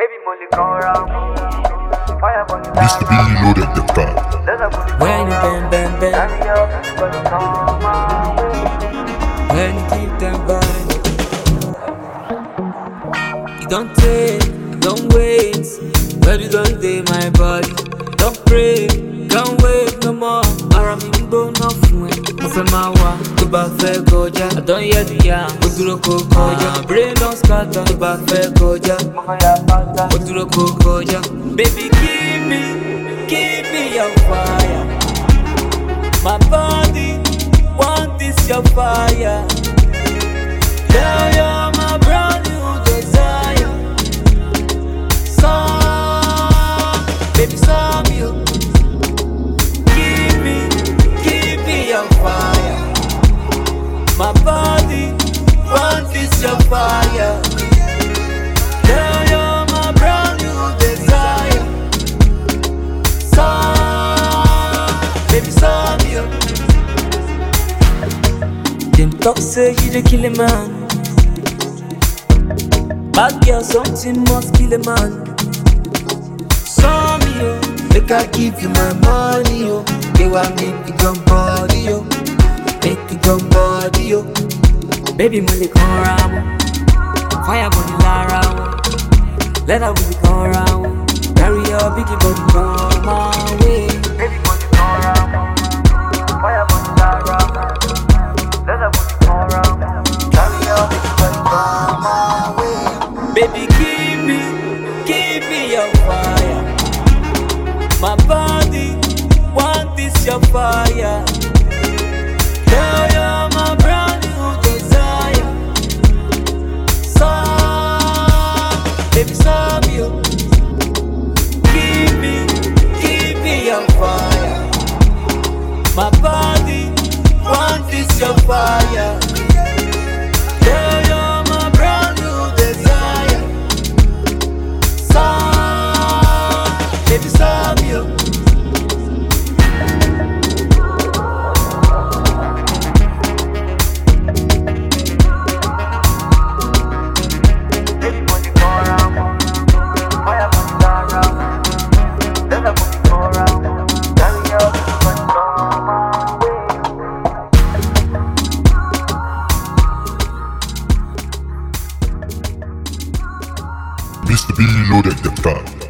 Baby Molly come around. Fire on the Mr. B loaded the car. When you bend, bend, bend. Carry up, but come on. When you keep them bend. You don't take, don't wait. Where you don't day my body. Don't pray, can't wait no more. Ara mi ń gbóná fún ẹ. Mo fẹ́ máa wá tó bá fẹ́ kọjá. I don't hear the yam, ó dúró kó kọjá. Brain don scatter tó bá fẹ́ kọjá. Mo fẹ́ ya pátá. Ó dúró kó kọjá. Baby give me your fire. My body want this your fire. Girl, you're my brand new desire. Baby, some you. Give me your fire. My body want this your fire. Girl, you're my brand new desire. Baby, some you. Them talk say you the kill a man. Bad girl, something must kill a man. Some you, make I give you my money, yo. They want make you come body, yo. Make you come body, yo. Baby, money come around. Fire body around. Let her body come around. Carry your biggie body come my way. Baby Molly come around. Fire on the around. Let her body come around. Carry up, but come my way. Baby, give me your fire. My body want this your fire. Girl, you're my brand new desire. Baby, some you. Give me your fire. My body want this your fire. Girl, you're my brand new desire. Baby, some you. Baby Molly come around. Fire on the around. Let her body come around. Carry up, but come my way. Mr. B loaded the car.